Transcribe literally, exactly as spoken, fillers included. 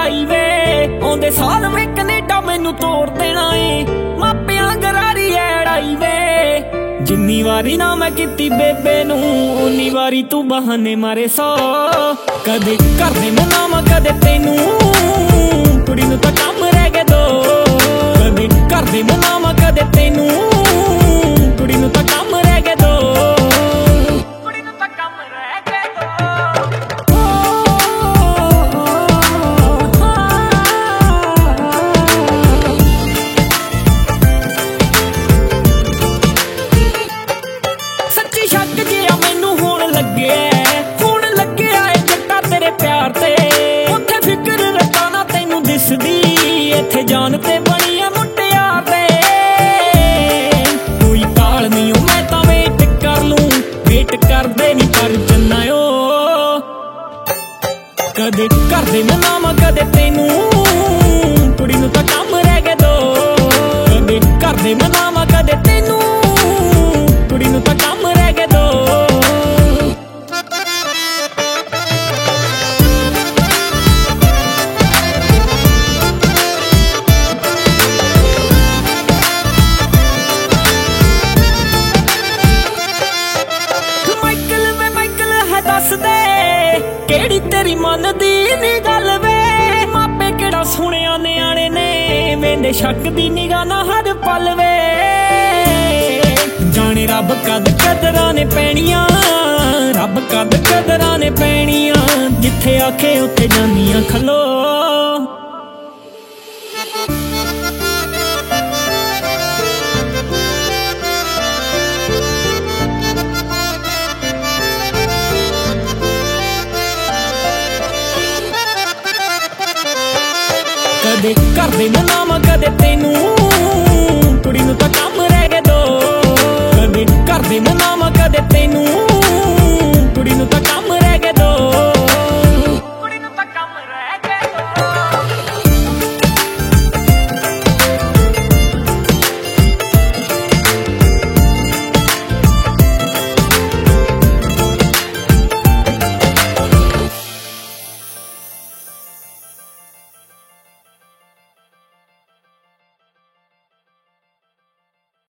ਲੜਾਈ ਵੇ ਆਉਂਦੇ ਸਾਲ ਵੇ ਕੈਨੇਡਾ ਮੈਨੂੰ ਤੋੜ ਦੇਣਾ ਏ ਮਾਪਿਆਂ ਗਰਾਰੀ ਐੜਾਈ ਵੇ ਜਿੰਨੀ ਵਾਰੀ ਨਾ ਮੈਂ ਕੀਤੀ ਬੇਬੇ ਨੂੰ ਉਨੀ ਵਾਰੀ ਤੂੰ ਬਹਾਨੇ ਮਾਰੇ ਸੌ ਕਦੇ ਕਰਦੇ ਮਨਾਵਾਂ ਕਦੇ ਤੈਨੂੰ ਕੁੜੀ ਨੂੰ ਤਾਂ ਕੰਮ ਰਹਿ ਗਏ ਦੋ ਕਦੇ ਕਰਦੇ ਮਨਾਵਾਂ ਕਦੇ ਤੈਨੂੰ ਕੁੜੀ ਨੂੰ ਤਾਂ ਕੰਮ ਰਹਿ ਗਏ ਦੋ ਕੁੜੀ ਨੂੰ ਤਾਂ ਕੰਮ ਰਹਿ ਗਏ ਦੋ ਸੱਚੀ ਸ਼ੱਕ ਜਿਹਾ ਮੈਨੂੰ ਹੁਣ ਲੱਗਿਆ ਹੁਣ ਲੱਗਿਆ ਏ ਜੱਟਾ ਤੇਰੇ ਪਿਆਰ ਤੇ ਉੱਥੇ ਫਿਕਰ ਰੱਖਾਂ ਨਾ ਤੈਨੂੰ ਦਿਸਦੀ ਇੱਥੇ ਜਾਨ ਤੇ ਬਣੀ ਆ ਮੁਟਿਆਰ ਦੇ ਕੋਈ ਕਾਲ ਨਹੀਂ ਓ ਮੈਂ ਤਾਂ ਵੇਟ ਕਰ ਲੂੰ ਵੇਟ ਕਰਦੇ ਨਹੀਂ ਪਰ ਜੰਨਾਇਓ ਕਦੇ ਕਰਦੇ ਮਨਾਵਾਂ ਕਦੇ ਤੈਨੂੰ ਕੁੜੀ ਨੂੰ ਤਾਂ ਕੰਮ ਰਹਿ ਗਏ ਦੋ ਕਦੇ ਕਰਦੇ ਮਨਾਵਾਂ ਕਦੇ ਤੈਨੂੰ ਕੁੜੀ ਨੂੰ ਤਾਂ ਕੰਮ ਰਹਿ ਗਏ ਦੋ ਕਿਹੜੀ ਤੇਰੀ ਮਨ ਦੀ ਨੀ ਗੱਲ ਵੇ ਮਾਪੇ ਕਿਹੜਾ ਸੁਣਿਆ ਨਿਆਣੇ ਨੇ ਵੇਂਦੇ ਸ਼ੱਕ ਦੀ ਨਿਗਾਹ ਨਾ ਹਰ ਪਲ ਵੇ ਜਾਣੇ ਰੱਬ ਕਦ ਕਦਰਾਂ ਨੇ ਪੈਣੀਆਂ ਰੱਬ ਕਦ ਕਦਰਾਂ ਨੇ ਪੈਣੀਆਂ ਜਿੱਥੇ ਆਖੇ ਉੱਥੇ ਜਾਂਦੀਆਂ ਖਲੋ ਕਦੇ ਕਰਦੇ ਮਨਾਵਾਂ ਕਦੇ ਤੈਨੂੰ ਕੁੜੀ ਨੂੰ ਤਾਂ ਕੰਮ ਰਹਿ ਗਏ ਦੋ ਕਦੇ ਕਰਦੇ ਮਨਾਵਾਂ ਕਦੇ ਤੈਨੂੰ